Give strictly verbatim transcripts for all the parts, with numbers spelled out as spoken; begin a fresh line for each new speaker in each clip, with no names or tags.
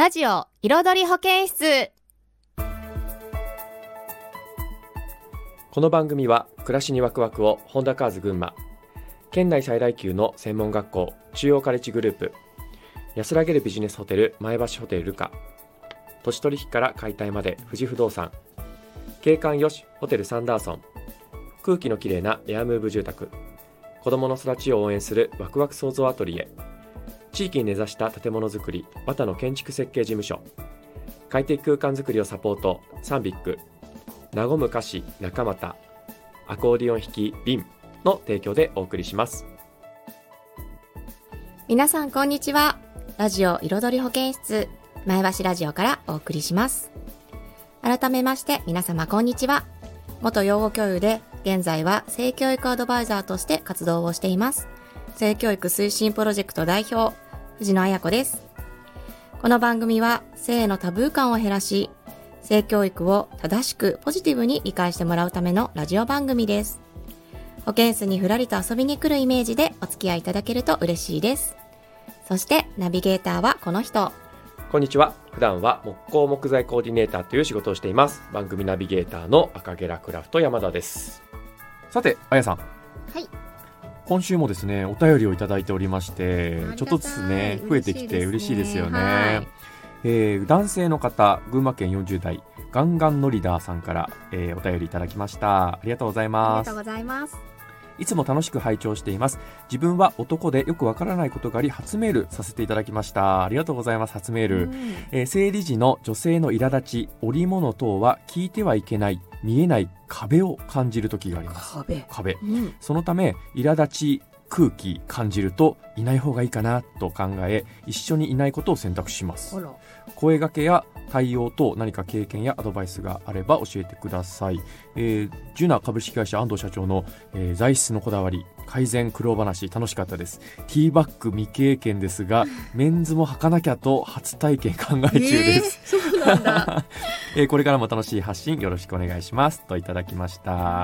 ラジオ彩り保健室。
この番組は暮らしにワクワクをホンダカーズ群馬、県内最大級の専門学校中央カレッジグループ、安らげるビジネスホテル前橋ホテルルカ、土地取引から解体まで富士不動産、景観よしホテルサンダーソン、空気のきれいなエアムーブ住宅、子どもの育ちを応援するワクワク創造アトリエ、地域に根ざした建物づくり綿の建築設計事務所、快適空間づくりをサポートサンビック、和む菓子中俣、アコーディオン弾きビンの提供でお送りします。
皆さんこんにちは。ラジオ彩り保健室前橋ラジオからお送りします。改めまして皆様こんにちは。元養護教諭で現在は性教育アドバイザーとして活動をしています。性教育推進プロジェクト代表藤野彩子です。この番組は性のタブー感を減らし、性教育を正しくポジティブに理解してもらうためのラジオ番組です。保健室にふらりと遊びに来るイメージでお付き合いいただけると嬉しいです。そしてナビゲーターはこの人。
こんにちは。普段は木工木材コーディネーターという仕事をしています。番組ナビゲーターの赤ゲラクラフト山田です。さて、あやさん。はい。今週もですね、お便りをいただいておりまして、ちょっとずつね増えてきて嬉しいですよね。はい、えー、男性の方、群馬県よんじゅう代ガンガンノリダーさんから、えー、お便りいただきました。ありがとうございます。
ありがとうございます。
いつも楽しく拝聴しています。自分は男でよくわからないことがあり初メールさせていただきました。ありがとうございます。初メール、うん、えー、生理時の女性の苛立ち、織物等は聞いてはいけない、見えない壁を感じる時があります。
壁、
壁、
うん、
そのため苛立ち、空気感じるといない方がいいかなと考え、一緒にいないことを選択します。声掛けや対応と何か経験やアドバイスがあれば教えてください。えー、ジュナ株式会社安藤社長の、えー、材質のこだわり改善苦労話楽しかったです。ティーバッグ未経験ですがメンズも履かなきゃと初体験考え中です、
えー、そうなんだ、
えー、これからも楽しい発信よろしくお願いしますといただきました。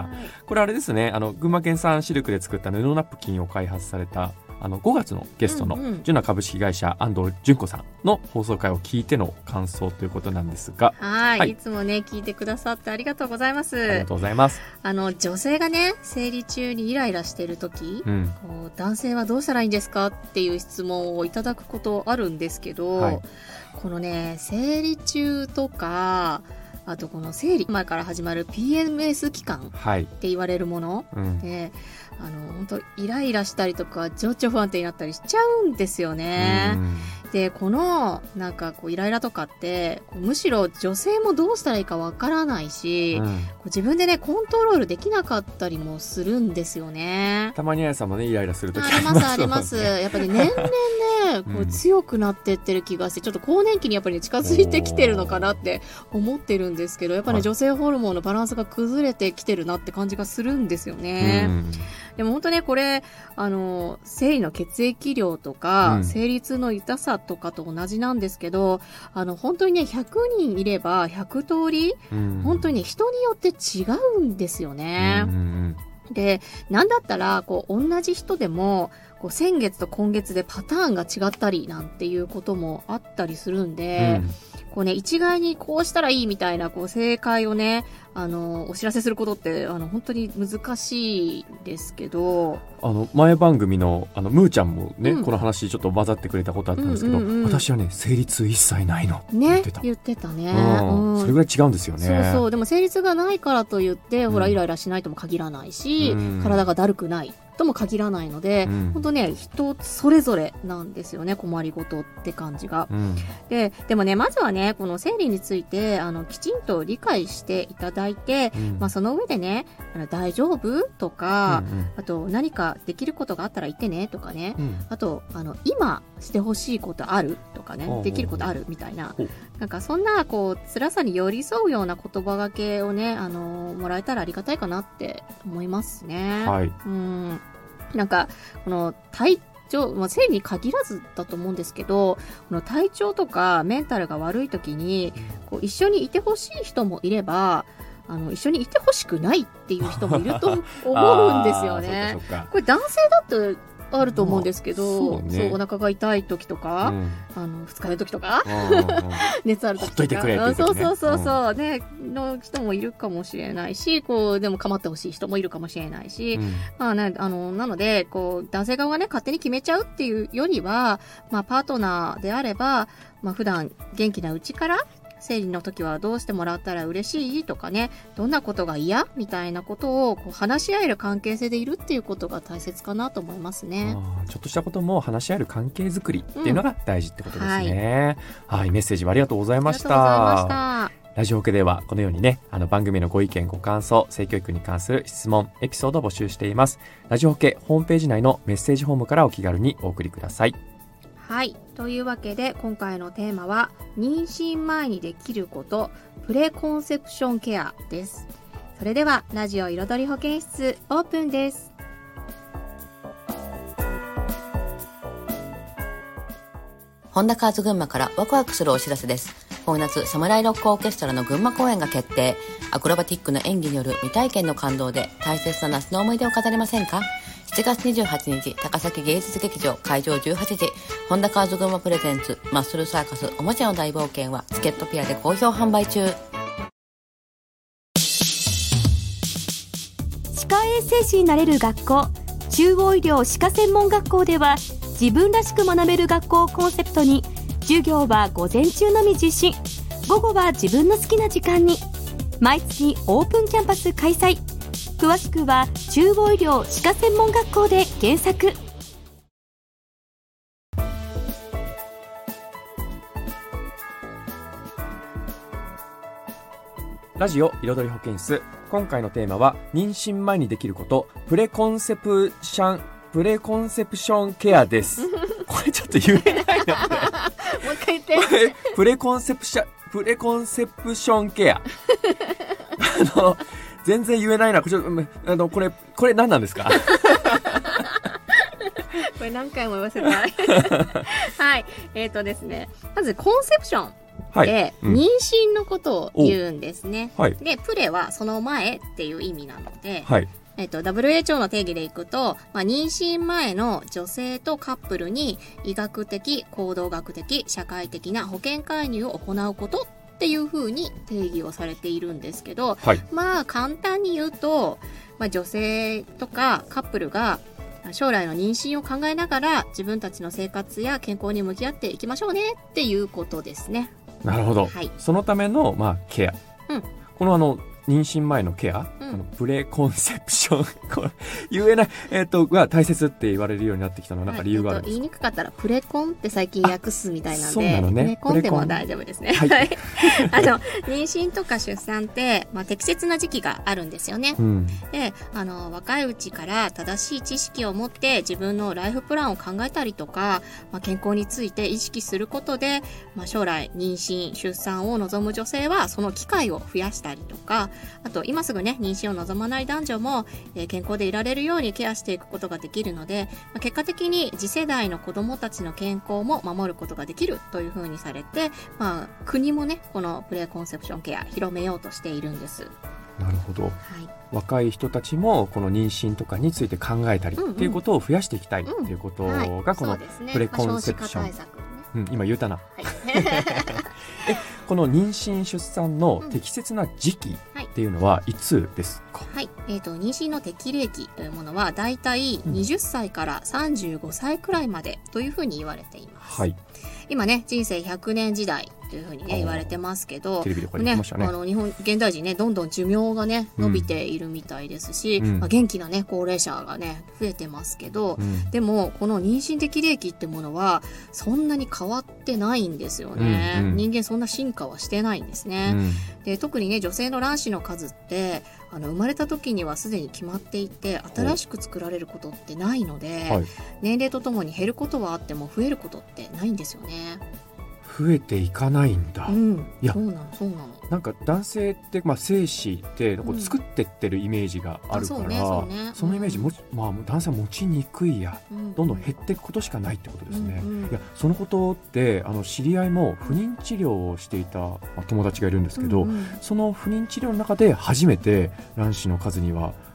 これあれですね、あの群馬県産シルクで作った布ナプキンを開発されたあのごがつのゲストのジュナ株式会社安藤純子さんの放送回を聞いての感想ということなんですが、
はい、はい、いつもね聞いてくださってありがとうございます。
ありがとうございます。あ
の女性がね生理中にイライラしている時、うん、こう男性はどうしたらいいんですかっていう質問をいただくことあるんですけど、はい、このね生理中とかあとこの生理前から始まる ピーエムエス 期間って言われるもの、はい、うん、であの本当イライラしたりとか情緒不安定になったりしちゃうんですよね。でこのなんかこうイライラとかってむしろ女性もどうしたらいいかわからないし、うん、こう自分でねコントロールできなかったりもするんですよね。
たまにあやさんもねイライラするとき
ありますあります。やっぱり年々ねこう強くなってってる気がして、ちょっと更年期にやっぱり、ね、近づいてきてるのかなって思ってるんですけど、やっぱり、ね、女性ホルモンのバランスが崩れてきてるなって感じがするんですよね。うん、でも本当ねこれあの生理の血液量とか、うん、生理痛の痛さとかと同じなんですけど、あの本当にねひゃくにんいればひゃく通り、うん、本当にね人によって違うんですよね。うん、でなんだったらこう同じ人でもこう先月と今月でパターンが違ったりなんていうこともあったりするんで、うん、こうね、一概にこうしたらいいみたいなこう正解をねあのお知らせすることってあの本当に難しいですけど、
あの前番組 の, あのムーちゃんもね、うん、この話ちょっと混ざってくれたことあったんですけど、うんうんうん、私はね生理痛一切ないのって言ってた、
ね、言ってたね、
うんうん、それぐらい違うんですよね。
そうそう、でも生理痛がないからといって、うん、ほらイライラしないとも限らないし、うん、体がだるくないとも限らないので、うん、本当ね人それぞれなんですよね、困りごとって感じが、うん、で, でもねまずはねこの生理についてあのきちんと理解していただいて、うんまあ、その上でねあの大丈夫とか、うんうん、あと何かできることがあったら言ってねとかね、うん、あとあの今してほしいことあるとかね、できることあるみたいな、なんかそんなこう辛さに寄り添うような言葉がけをねあのもらえたらありがたいかなって思いますね。はい、うんなんかこの体調、まあ、生理に限らずだと思うんですけど、この体調とかメンタルが悪い時にこう一緒にいてほしい人もいれば、あの一緒にいてほしくないっていう人もいると思うんですよね。これ男性だとあると思うんですけど、
そうね、
そうお腹が痛い時とか、うん、あの二日酔い時とか熱ある時とか、
ほっといてくれっていう時ね、
そうそうそうそう、ね、の人もいるかもしれないし、こうでも構ってほしい人もいるかもしれないし、うん、まあね、あのなのでこう男性側がね勝手に決めちゃうっていうよりは、まあパートナーであれば、まあ普段元気なうちから生理の時はどうしてもらったら嬉しいとかね、どんなことが嫌みたいなことをこう話し合える関係性でいるっていうことが大切かなと思いますね。
あ、ちょっとしたことも話し合える関係づくりっていうのが大事ってことですね、うん、はい、はい、メッセージありがとうございました。ありがとうございました。ラジオ系ではこのようにね、あの番組のご意見ご感想、性教育に関する質問エピソードを募集しています。ラジオ系ホームページ内のメッセージフォームからお気軽にお送りください。
はい、というわけで今回のテーマは妊娠前にできることプレコンセプションケアです。それではラジオ彩り保健室オープンです。
本田カーズ群馬からワクワクするお知らせです。今夏サムライロックオーケストラの群馬公演が決定。アクロバティックな演技による未体験の感動で大切な夏の思い出を飾れませんか。しちがつにじゅうはちにち高崎芸術劇場会場じゅうはちじ、本田カーズ群馬プレゼンツマッスルサーカスおもちゃの大冒険はチケットピアで好評販売中。
歯科衛生士になれる学校、中央医療歯科専門学校では自分らしく学べる学校をコンセプトに、授業は午前中のみ実施、午後は自分の好きな時間に。毎月オープンキャンパス開催。詳しくは中央医療歯科専門学校で検索。
ラジオ彩り保健室、今回のテーマは妊娠前にできることプレコンセプションプレコンセプションケアです。これちょっと言えないなこれ。
もう一回言って。
プレコンセプションプレコンセプションケア。あの全然言えないな。これあのこれこれ何なんですか。
これ何回も言わせたい。はい、えーとですね、まずコンセプションで妊娠のことを言うんですね、うん、はい、でプレはその前っていう意味なので、はい、えっと、ダブリューエイチオー の定義でいくと、まあ、妊娠前の女性とカップルに医学的、行動学的、社会的な保険介入を行うことっていう風に定義をされているんですけど、はい、まあ簡単に言うと、まあ、女性とかカップルが将来の妊娠を考えながら自分たちの生活や健康に向き合っていきましょうねっていうことですね。
なるほど、はい、そのための、まあ、ケア、うん、このあの妊娠前のケア、うん、このプレコンセプションこれ言えない、えー、とが大切って言われるようになってきたのは何か理由があるんですか。
はい、えー、言いにくかったらプレコンって最近訳すみたいなんで、なの、ね、プレコンでも大丈夫ですね。はい、あの妊娠とか出産って、まあ、適切な時期があるんですよね、うん、であの若いうちから正しい知識を持って自分のライフプランを考えたりとか、まあ、健康について意識することで、まあ、将来妊娠出産を望む女性はその機会を増やしたりとか、あと今すぐね妊娠を望まない男女も、えー、健康でいられるようにケアしていくことができるので、まあ、結果的に次世代の子どもたちの健康も守ることができるというふうにされて、まあ、国もねこのプレコンセプションケア広めようとしているんです。
なるほど、はい、若い人たちもこの妊娠とかについて考えたりっていうことを増やしていきたいっていうことがこのプレコンセプション、うん、今言うたな、はい、えこの妊娠出産の適切な時期っていうのはいつですか。
はい、えーと、妊娠の適齢期というものはだいたいはたちからさんじゅうごさいくらいまでというふうに言われています、はい、今ね人生ひゃくねん時代というふうにね言われてますけど、
テレビでこれ言ってましたね。
あの日本現代人ねどんどん寿命がね伸びているみたいですし、うんまあ、元気なね高齢者がね増えてますけど、うん、でもこの妊娠適齢期ってものはそんなに変わってないんですよね、うんうん、人間そんな進化はしてないんですね、うん、で特にね女性の卵子の数ってあの生まれた時にはすでに決まっていて新しく作られることってないので、はい、年齢とともに減ることはあっても増えることってないんですよね。
増えていかないんだ、
うん、いやそうなのそうなの。
なんか男性って、まあ、精子ってこう作ってってるイメージがあるから、うん そ, ねね、そのイメージも、うんまあ、男性は持ちにくいや、うん、どんどん減っていくことしかないってことですね、うんうん、いやそのことってあの知り合いも不妊治療をしていた、まあ、友達がいるんですけど、うんうん、その不妊治療の中で初めて卵子の数には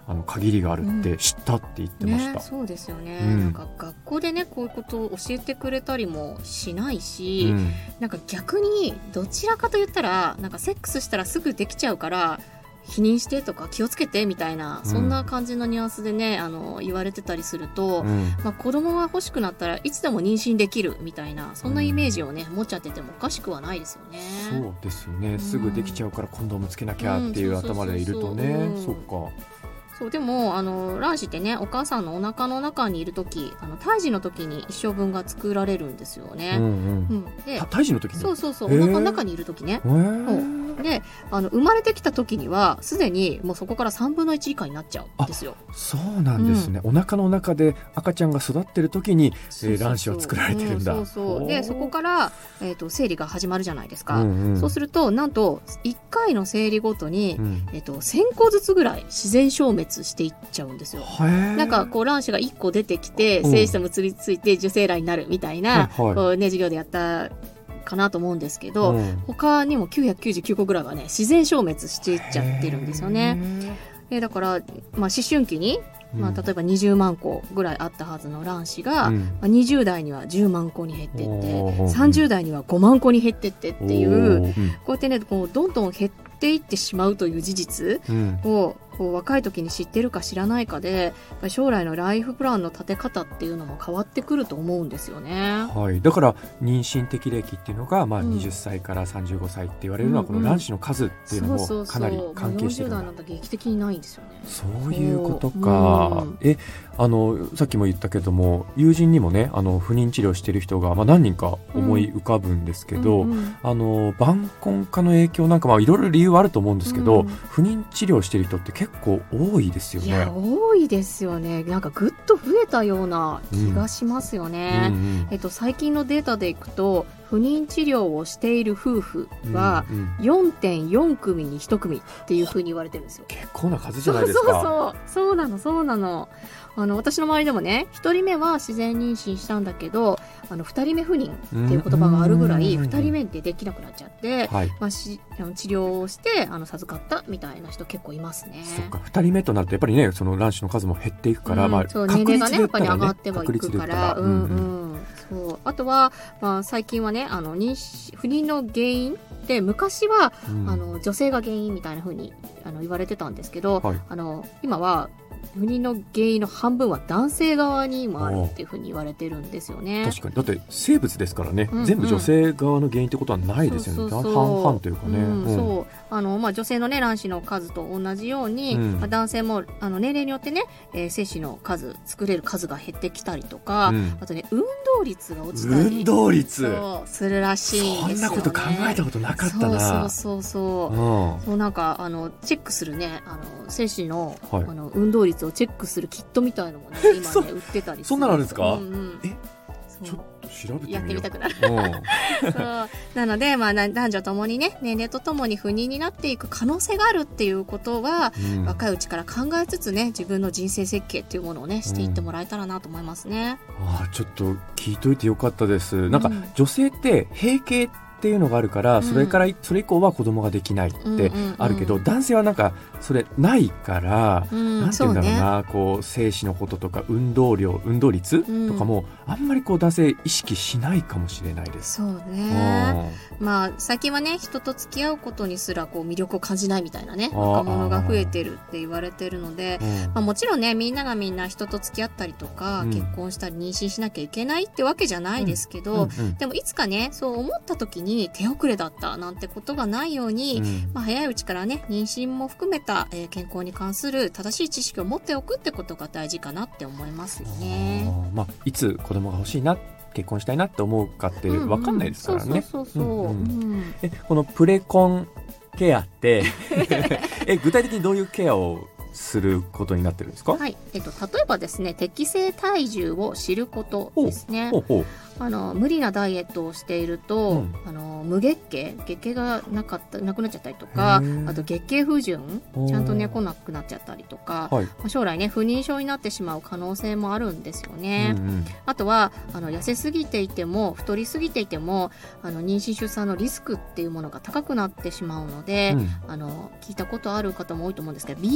あの限りがあるって知ったって言ってました、
ね、そうですよね、
うん、
なんか学校でねこういうことを教えてくれたりもしないし、うん、なんか逆にどちらかと言ったらなんかセックスしたらすぐできちゃうから否認してとか気をつけてみたいな、そんな感じのニュアンスでねあの言われてたりすると、うんまあ、子供が欲しくなったらいつでも妊娠できるみたいな、そんなイメージをね、うん、持っちゃっててもおかしくはないですよね。
そうですよね、すぐできちゃうからコンドームつけなきゃっていう頭でいるとね、そっか。
そうでもあの卵子ってねお母さんのお腹の中にいるとき、あの胎児のときに一生分が作られるんですよね、うんうんうん、で
胎児のときに
そうそうそうお腹の中にいるときね、そうであの生まれてきたときにはすでにもうそこからさんぶんのいち以下になっちゃうんですよ。
そうなんですね、うん、お腹の中で赤ちゃんが育ってるときにそうそうそう、えー、卵子は作られてるんだ、
うん、そうそうでそこから、えーと、生理が始まるじゃないですか、うんうん、そうするとなんといっかいの生理ごとに、うんえーと、せんこずつぐらい自然消滅していっちゃうんですよ。なんかこう卵子がいっこ出てきて精子と結びついて受精卵になるみたいな、うんはいはい、こうね授業でやったかなと思うんですけど、うん、他にもきゅうひゃくきゅうじゅうきゅうこぐらいがね自然消滅していっちゃってるんですよね。でだから、まあ、思春期に、まあ、例えばにじゅうまんこぐらいあったはずの卵子が、うんまあ、にじゅう代にはじゅうまんこに減ってって、さんじゅう代にはごまんこに減ってってっていう、うん、こうやってねこうどんどん減っていってしまうという事実を、うんこう若い時に知ってるか知らないかでやっぱり将来のライフプランの立て方っていうのも変わってくると思うんですよね、
はい、だから妊娠適齢期っていうのが、まあ、にじゅっさいからさんじゅうごさいって言われるのは、うん、この卵子の数っていうのもかなり関係してるんだ。
よんじゅう代なんて劇的にないんですよね。
そういうことか、うん、えあのさっきも言ったけども友人にもねあの不妊治療してる人が、まあ、何人か思い浮かぶんですけど、うんうんうん、あの晩婚化の影響なんか、まあ、いろいろ理由はあると思うんですけど、うん、不妊治療してる人って結構多いですよね。
いや多いですよね。なんかぐっと増えたような気がしますよね、うんうんうん、えっと、最近のデータでいくと不妊治療をしている夫婦は よんてんよんくみにいちくみっていう風に言われてるんですよ。
結構な数じゃないですか。
そうそうそうそうなのそうなの。あの私の周りでもねひとりめは自然妊娠したんだけどあのふたりめ不妊っていう言葉があるぐらいふたりめってできなくなっちゃって、はいまあ、しあの治療をしてあの授かったみたいな人結構いますね。
そっかふたりめとなるとやっぱりねその卵子の数も減っていくから、
うん
まあ、
そう年齢がねやっぱり上がってはいくからうんうんそうあとは、まあ、最近はねあの妊娠不妊の原因で昔は、うん、あの女性が原因みたいな風にあの言われてたんですけど、はい、あの今は不妊の原因の半分は男性側にもあるっていうふうに言われてるんですよね。
確かにだって生物ですからね、うんうん、全部女性側の原因ってことはないですよね。そうそうそう半々というかね、うん
うん、そうあの、まあ、女性の、ね、卵子の数と同じように、うんまあ、男性もあの年齢によってね、えー、精子の数作れる数が減ってきたりとか、うん、あとね運動率が落ちたり
運動率
そうするらしいんですよね。
そんなこと考えたことなかったな。
そうそうそうそう、うん、そうなんかあのチェックするねあの精子の、はい、あの運動率をチェックするキットみたいなのもね今ね売ってたりする。
そんなのあるんですか、
うんうん、
えちょっと調べてみよう。
やってみたくなるそうなので、まあ、男女ともにね年齢とともに不妊になっていく可能性があるっていうことは、うん、若いうちから考えつつね自分の人生設計っていうものをねしていってもらえたらなと思いますね、
うん、あちょっと聞いといてよかったです。なんか、うん、女性って閉経っていうのがあるから、うん、それからそれ以降は子供ができないってあるけど、うんうんうん、男性はなんかそれないから、うん、なんていうんだろうな、ね、こう精子のこととか運動量運動率とかも、うん、あんまりこう男性意識しないかもしれないです。
そうね、うん、まあ最近はね人と付き合うことにすらこう魅力を感じないみたいなね若者が増えてるって言われてるので、うんまあ、もちろんねみんながみんな人と付き合ったりとか、うん、結婚したり妊娠しなきゃいけないってわけじゃないですけど、うんうんうん、でもいつかねそう思った時に手遅れだったなんてことがないように、うんまあ、早いうちからね妊娠も含めた、えー、健康に関する正しい知識を持っておくってことが大事かなって思いますよね。
あ、まあ、いつ子供が欲しいな結婚したいなって思うかって分かんないですからね。えこのプレコンケアってえ具体的にどういうケアをすることになってるんですか？
はいえっと、例えばですね適正体重を知ることですね。ほうほうほうあの無理なダイエットをしていると、うん、あの無月経月経がなかったなくなっちゃったりとかあと月経不順ちゃんとね来なくなっちゃったりとか、はいまあ、将来ね不妊症になってしまう可能性もあるんですよね、うんうん、あとはあの痩せすぎていても太りすぎていてもあの妊娠出産のリスクっていうものが高くなってしまうので、うん、あの聞いたことある方も多いと思うんですけど ビーエムアイ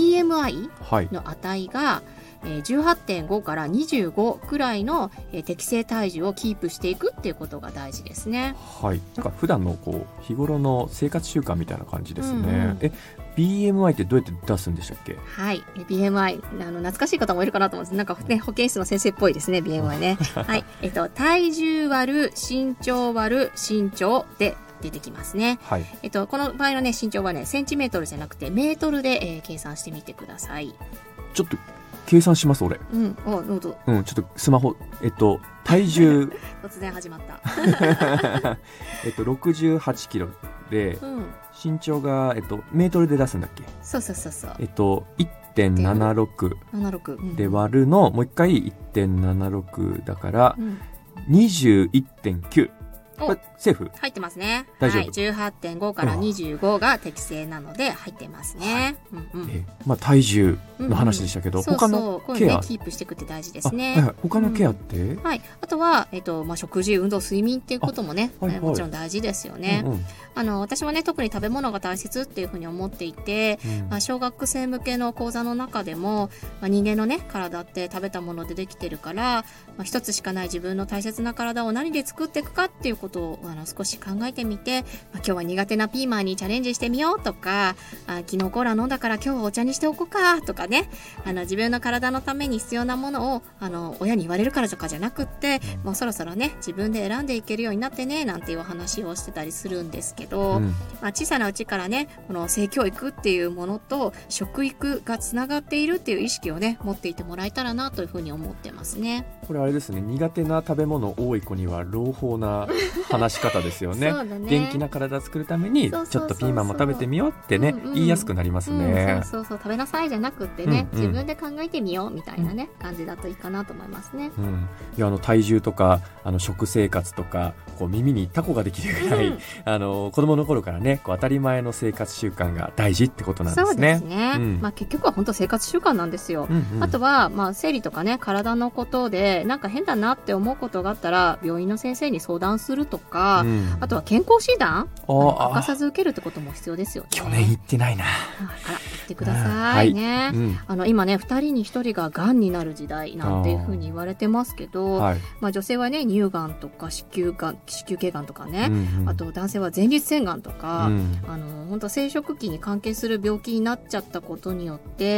アイ の値が、えー、じゅうはってんご からにじゅうごくらいの、えー、適正体重をキープしていくっていうことが大事ですね。
はい、なんか普段のこう日頃の生活習慣みたいな感じですね、うんうん、え ビーエムアイ ってどうやって出すんでしたっけ？
はい、ビーエムアイ あの懐かしい方もいるかなと思うんです。なんか、ね、保健室の先生っぽいですね ビーエムアイ ねはい、えっと、体重割る身長割る身長で出てきますね、はい、えっと、この場合の、ね、身長はねセンチメートルじゃなくてメートルで、えー、計算してみてください。
ちょっと計算します俺。
うん、おどうぞ。
うん、ちょっとスマホ、えっと体重
突然始まった
えっとろくじゅうはちキロで、うん、身長が、えっと、メートルで出すんだっけ？
そうそうそうそう。
えっと いってんななろく で割るの、うん、もう一回 いってんななろく だから、うん、にじゅういってんきゅう。これセーフ？入
ってますね。
大丈夫。
はい、じゅうはってんご からにじゅうごが適正なので入ってますね、はいうんうん
えまあ、体重の話でしたけど、うんうん、他のケア、
そうそう、こういうねキープしていくって大事ですね。
あ、はいはい、他のケアって、うん、
はい、あとは、えっとまあ、食事運動睡眠っていうこともね、はいはい、もちろん大事ですよね、うんうん、あの私はね特に食べ物が大切っていうふうに思っていて、うんまあ、小学生向けの講座の中でも、まあ、人間のね体って食べたものでできてるから、まあ、一つしかない自分の大切な体を何で作っていくかっていうことをあの少し考えてみて、まあ、今日は苦手なピーマンにチャレンジしてみようとか、あ昨日コーラ飲んだから今日はお茶にしておこうかとかね、あの自分の体のために必要なものをあの親に言われるからとかじゃなくって、もうそろそろね自分で選んでいけるようになってねなんていうお話をしてたりするんですけど、うんまあ、小さなうちからねこの性教育っていうものと食育がつながっているっていう意識をね持っていてもらえたらなというふうに思ってますね。
これあれですね、苦手な食べ物多い子には朗報な話し方ですよねそうだね、元気な体を作るためにちょっとピーマンも食べてみようってね、うんうん、言いやすくなりますね、
うん、そうそうそう、食べなさいじゃなくってね、うんうん、自分で考えてみようみたいなね、うん、感じだといいかなと思いますね、
うん、いやあの体重とかあの食生活とかこう耳にタコができるぐらい、うん、あの子供の頃からねこう当たり前の生活習慣が大事ってことなんですね。
そうですね、うんまあ、結局は本当生活習慣なんですよ、うんうん、あとは、まあ、生理とかね体のことでなんか変だなって思うことがあったら病院の先生に相談するとか、うん、あとは健康診断欠かさず受けるってことも必要ですよね。
去年行ってないな。
あら行ってくださいね、はいうん、あの今ねふたりにひとりががんになる時代なんていうふうに言われてますけど、はいまあ、女性はね乳がんとか子宮がん子宮頸がんとかね、うんうん、あと男性は前立腺がんとか、うん、あの本当生殖器に関係する病気になっちゃったことによって、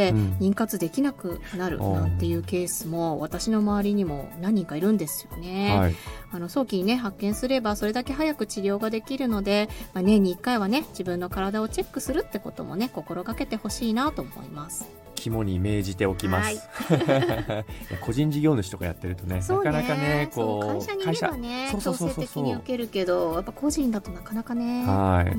うん、妊活できなくなるなんていうケースも私の周りにも何人かいるんですよね、はい、あの早期にね発見すればそれだけ早く治療ができるので、まあ、年にいっかいはね自分の体をチェックするってこともね心がけてほしいなと思います。
肝に銘じておきます、はい、個人事業主とかやってると ね, ねなかなかねこう
会社にいればね強制的に受けるけどやっぱ個人だとなかなかねはい、うん、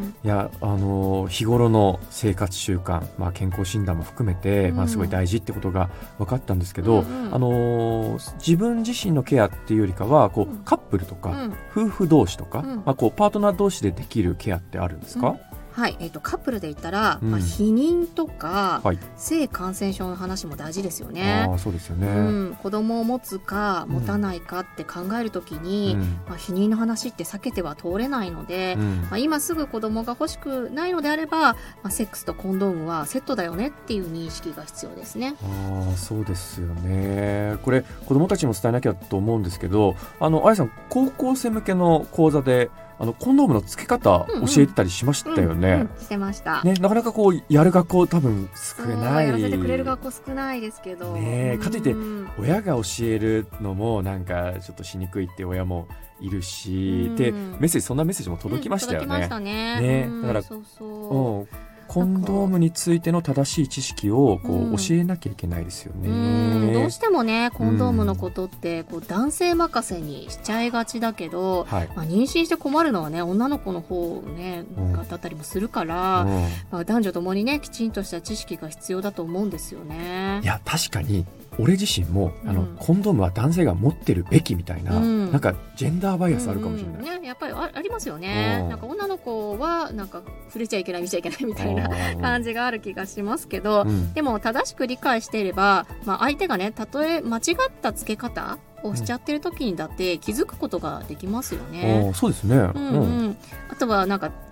いやあの日頃の生活習慣、まあ、健康診断も含めて、うんまあ、すごい大事ってことが分かったんですけど、うんうん、あの自分自身のケアっていうよりかはこう、うん、カップルとか、うん、夫婦同士とか、うんまあ、こうパートナー同士でできるケアってあるんですか？うん
はいえー、とカップルで言ったら、うんまあ、避妊とか、はい、性感染症の話も大事ですよね。
あそうですよね、
うん、子供を持つか持たないかって考えるときに、うんまあ、避妊の話って避けては通れないので、うんまあ、今すぐ子供が欲しくないのであれば、まあ、セックスとコンドームはセットだよねっていう認識が必要ですね。
あそうですよね。これ子供たちにも伝えなきゃと思うんですけど、あのあやさん高校生向けの講座であのコンドームの付け方教えてたりしましたよね、
うんうんうん、してました、
ね、なかなかこうやる学校多分少ない
やらせてくれる学校少ないですけど、
ね、かといって親が教えるのもなんかちょっとしにくいって親もいるし、でメッセージそんなメッセージも届きましたよね、うん、届きましたね、ねだからそうそう、うんコンドームについての正しい知識をこう、うん、教えなきゃいけないですよね。
うんどうしてもねコンドームのことってこう男性任せにしちゃいがちだけど、はいまあ、妊娠して困るのはね女の子の方、ね、だったりもするから、うんまあ、男女ともにねきちんとした知識が必要だと思うんですよね。
いや確かに俺自身もあの、うん、コンドームは男性が持ってるべきみたいな、うん、なんかジェンダーバイアスあるかもしれない、
うんうんね、やっぱり あ, ありますよね、うん、なんか女の子はなんか触れちゃいけない見ちゃいけないみたいな感じがある気がしますけど、うん、でも正しく理解していれば、まあ、相手がねたとえ間違った付け方をしちゃってる時にだって気づくことができますよね、
うん、そうですね、うんうん
うん、あとはなんか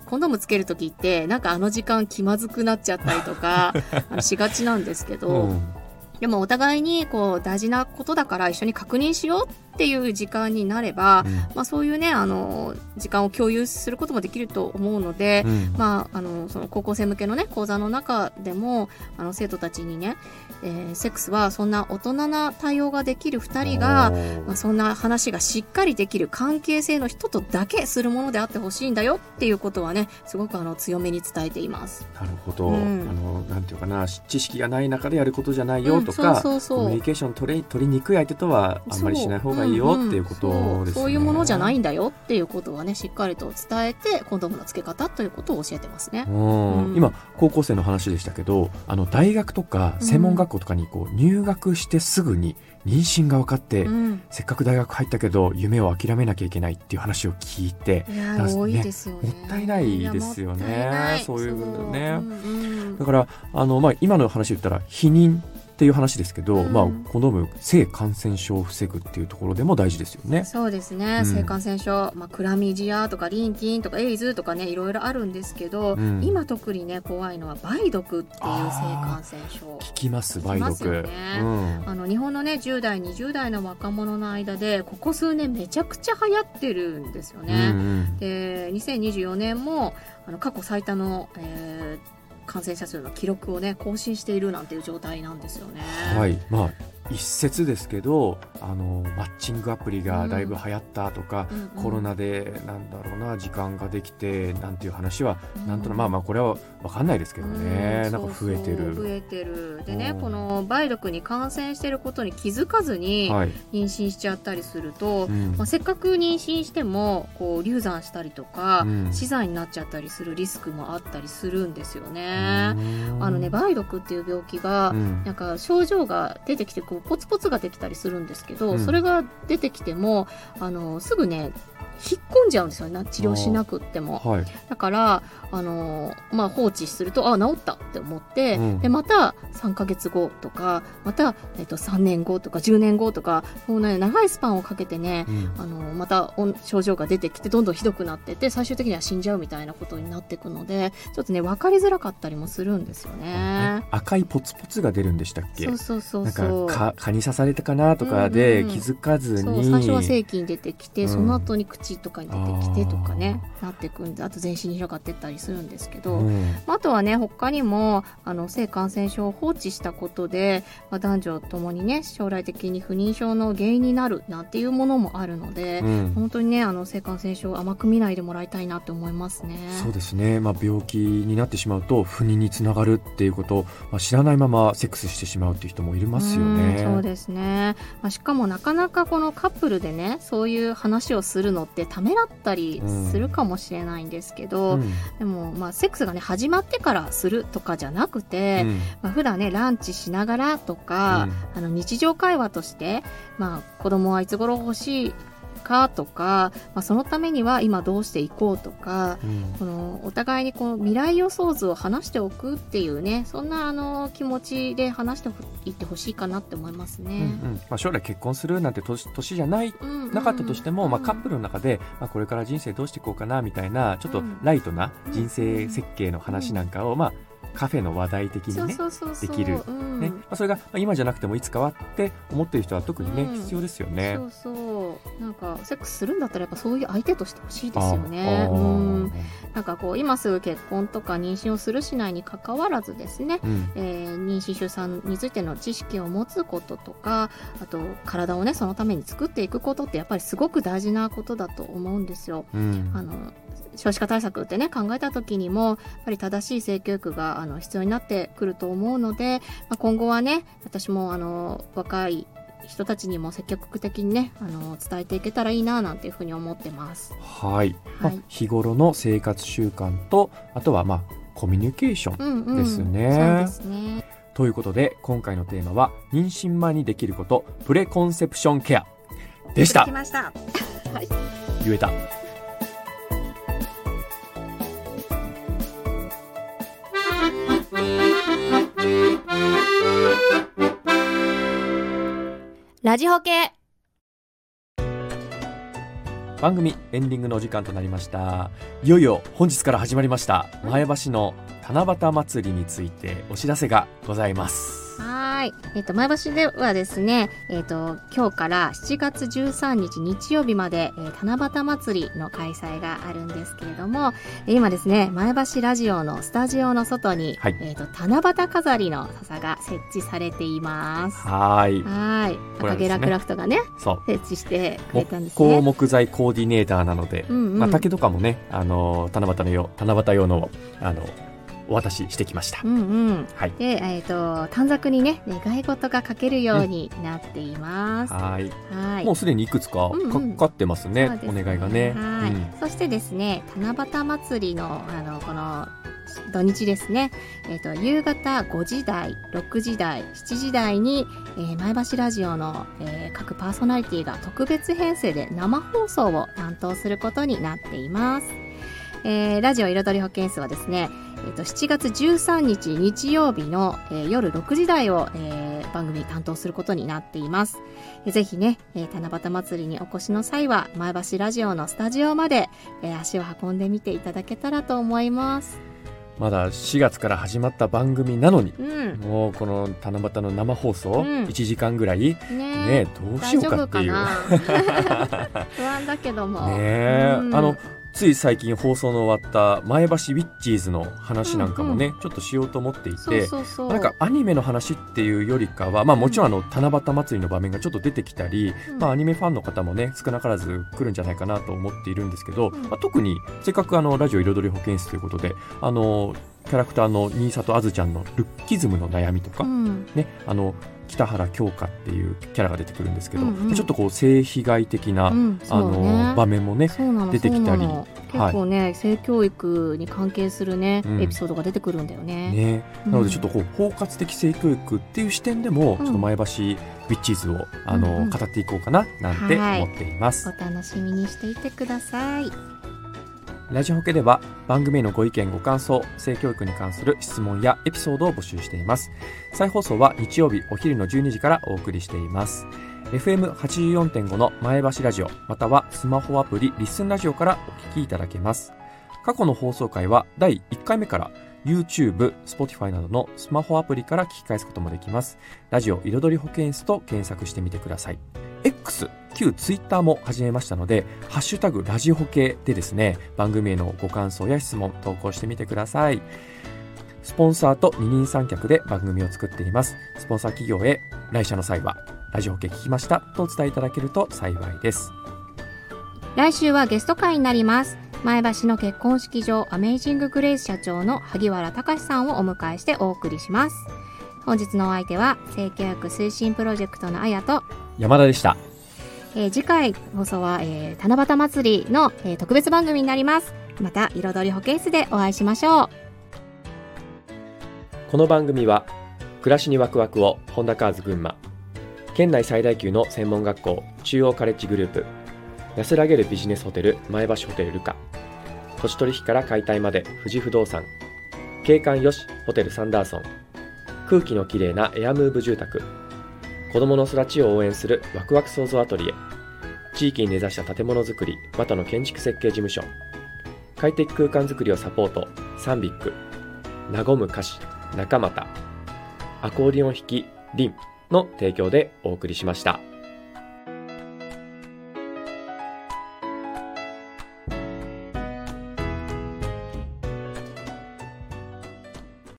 コンドームつけるときってなんかあの時間気まずくなっちゃったりとかしがちなんですけど、うん、でもお互いにこう大事なことだから一緒に確認しようっていう時間になれば、うん、まあ、そういうねあの時間を共有することもできると思うので、うん、まあ、あのその高校生向けのね講座の中でもあの生徒たちにね、えー、セックスはそんな大人な対応ができるふたりが、まあ、そんな話がしっかりできる関係性の人とだけするものであってほしいんだよっていうことはねすごくあの強めに伝えています。
なるほど、うん、あのなんていうかな知識がない中でやることじゃないよとか、うん、そうそうそう、コミュニケーション取り、取りにくい相手とはあんまりしない方がいいよっていうことですね。
そう、そういうものじゃないんだよっていうことはねしっかりと伝えてコンドームの付け方ということを教えてますね。
うん、今高校生の話でしたけど、あの大学とか専門学校とかにこう入学してすぐに妊娠が分かって、うん、せっかく大学入ったけど夢を諦めなきゃいけないっていう話を聞いて、
いや多いですよね。
もったいないですよね。そういうね、うんうん、だからあの、まあ、今の話言ったら避妊っていう話ですけど、うん、まあ、コンドーム性感染症を防ぐっていうところでも大事ですよね。
そうですね、うん、性感染症、まあ、クラミジアとかリンキンとかエイズとかねいろいろあるんですけど、うん、今特にね怖いのは梅毒っていう性感染症。
聞きます梅毒、
ね、うん、あの日本のねじゅう代にじゅう代の若者の間でここ数年めちゃくちゃ流行ってるんですよね、うんうん、でにせんにじゅうよねんもあの過去最多の、えー感染者数の記録をね更新しているなんていう状態なんですよね。
はい、まあ一説ですけどあのマッチングアプリがだいぶ流行ったとか、うんうんうん、コロナでなんだろうな時間ができてなんていう話は、うん、なんとなまあまあこれは分かんないですけどね、うん、なんか増えてる
そうそう増えてるでね、うん、この梅毒に感染していることに気づかずに妊娠しちゃったりすると、はい、まあ、せっかく妊娠してもこう流産したりとか、うん、死産になっちゃったりするリスクもあったりするんですよね。あのね梅毒っていう病気が、うん、なんか症状が出てきてこうポツポツができたりするんですけど、うん、それが出てきてもあのすぐね引っ込んじゃうんですよね、治療しなくっても、はい、だからあの、まあ、放置するとあ治ったって思って、うん、でまたさんかげつごとかまた、えっと、さんねんごとかじゅうねんごとかこう、ね、長いスパンをかけてね、うん、あのまた症状が出てきてどんどんひどくなってって最終的には死んじゃうみたいなことになっていくのでちょっとね分かりづらかったりもするんですよね。
赤いポツポツが出るんでしたっけ。
そうそうそうそう、
なんか蚊に刺されたかなとかで気づかずに、うんうん、
そう最初は性器に出てきて、うん、その後に口とかに出てきてとかねなってくんであと全身に広がってったりするんですけど、うん、あとはね他にもあの性感染症を放置したことで、まあ、男女ともにね将来的に不妊症の原因になるなんていうものもあるので、うん、本当にねあの性感染症を甘く見ないでもらいたいなと思いますね。
そうですね、まあ、病気になってしまうと不妊につながるっていうことを、まあ、知らないままセックスしてしまうっていう人もいますよね。
うんそうですね、まあ、しかもなかなかこのカップルでねそういう話をするのってためらったりするかもしれないんですけど、うん、でもまあセックスがね始まってからするとかじゃなくて、うんまあ、普段ねランチしながらとか、うん、あの日常会話として、まあ、子供はいつ頃欲しいかとか、まあ、そのためには今どうしていこうとか、うん、このお互いにこの未来予想図を話しておくっていうねそんなあの気持ちで話していってほしいかなって思いますね。うん
うんまあ、将来結婚するなんて 年, 年じゃない、うんうん、なかったとしても、まあ、カップルの中で、まあ、これから人生どうしていこうかなみたいなちょっとライトな人生設計の話なんかを、まあカフェの話題的にねできる、うんねまあ、それが今じゃなくてもいつかはって思ってる人は特にね、うん、必要ですよね。
そうそうなんかセックスするんだったらやっぱそういう相手としてほしいですよね。うんなんかこう今すぐ結婚とか妊娠をするしないに関わらずですね、うんえー、妊娠出産についての知識を持つこととかあと体をねそのために作っていくことってやっぱりすごく大事なことだと思うんですよ。うん、あの少子化対策ってね考えた時にもやっぱり正しい性教育があの必要になってくると思うので、まあ、今後はね私もあの若い人たちにも積極的にねあの伝えていけたらいいななんていうふうに思ってます。
はい、はいまあ、日頃の生活習慣とあとはまあコミュニケーションですね。うんうん、そうですね。ということで今回のテーマは妊娠前にできることプレコンセプションケアでした。
できました、はい、
言えた。
ラジホ系
番組エンディングのお時間となりました。いよいよ本日から始まりました前橋の七夕祭りについてお知らせがございます。
はい、えっと、前橋ではですね、えっと、今日からしちがつじゅうさんにち日曜日まで、えー、七夕祭りの開催があるんですけれども、今ですね前橋ラジオのスタジオの外に、はい、えっと、七夕飾りの笹が設置されています。
はい
はい、赤ゲラクラフトがね設置してくれたんですね。
木工木材コーディネーターなので、うんうん、まあ、竹とかもね、あの七夕のよ七夕用のあのお渡ししてきました。
うんうん、はい、で、えーと、短冊にね願い事が書けるようになっています。
うん、はい、はい、もうすでにいくつかかかってますね、うんうん、お願いがね。
はい、うん、そしてですね七夕祭りのあのこの土日ですね、えーと、夕方ごじ台、ろくじ台、しちじ台に、えー、前橋ラジオの、えー、各パーソナリティが特別編成で生放送を担当することになっています。えー、ラジオ彩り保健室はですね、えー、としちがつじゅうさんにち日曜日の、えー、夜ろくじ台を、えー、番組担当することになっています。えー、ぜひね、えー、七夕祭りにお越しの際は前橋ラジオのスタジオまで、えー、足を運んでみていただけたらと思います。
まだしがつから始まった番組なのに、うん、もうこの七夕の生放送、うん、いちじかんぐらい、ねね、どうしようかっていう
不安だけども
ね、うん、あのつい最近放送の終わった前橋ウィッチーズの話なんかもね、うんうん、ちょっとしようと思っていて、そうそうそう、なんかアニメの話っていうよりかは、まあ、もちろんあの七夕祭りの場面がちょっと出てきたり、うん、まあ、アニメファンの方もね少なからず来るんじゃないかなと思っているんですけど、うん、まあ、特にせっかくあのラジオ彩り保健室ということで、あのキャラクターの新里あずちゃんのルッキズムの悩みとか、うん、ね、あの北原京香っていうキャラが出てくるんですけど、うんうん、ちょっとこう性被害的な、うん、あの、ね、場面もね出てきたり、
結構ね、はい、性教育に関係するね、うん、エピソードが出てくるんだよね。
ね、なのでちょっとこう包括的性教育っていう視点でも、うん、ちょっと前橋ウィッチーズをあの、うんうん、語っていこうかななんて思っています。
はい、お楽しみにしていてください。
ラジオホケでは番組へのご意見ご感想、性教育に関する質問やエピソードを募集しています。再放送は日曜日お昼のじゅうにじからお送りしています。 エフエムはちじゅうよんてんご の前橋ラジオ、またはスマホアプリリッスンラジオからお聞きいただけます。過去の放送回はだいいっかいめから YouTube、Spotify などのスマホアプリから聞き返すこともできます。ラジオ彩り保健室と検索してみてください。 X、旧ツイッターも始めましたので、ハッシュタグラジホケでですね、番組へのご感想や質問投稿してみてください。スポンサーと二人三脚で番組を作っています。スポンサー企業へ来社の際はラジホケ聞きましたとお伝えいただけると幸いです。
来週はゲスト会になります。前橋の結婚式場アメイジンググレイス社長の萩原隆さんをお迎えしてお送りします。本日のお相手は性教育推進プロジェクトのあやと
山田でした。
えー、次回放送は、えー、七夕祭りの、えー、特別番組になります。また彩り保健室でお会いしましょう。
この番組は暮らしにワクワクをホンダカーズ群馬、県内最大級の専門学校中央カレッジグループ、安らげるビジネスホテル前橋ホテルルカ、土地取引から解体まで富士不動産、景観よしホテルサンダーソン、空気のきれいなエアムーブ住宅、子どもの育ちを応援するワクワク創造アトリエ、地域に根ざした建物づくりワタの建築設計事務所、快適空間づくりをサポートサンビック、和む菓子中俣、アコーディオン弾きリンの提供でお送りしました。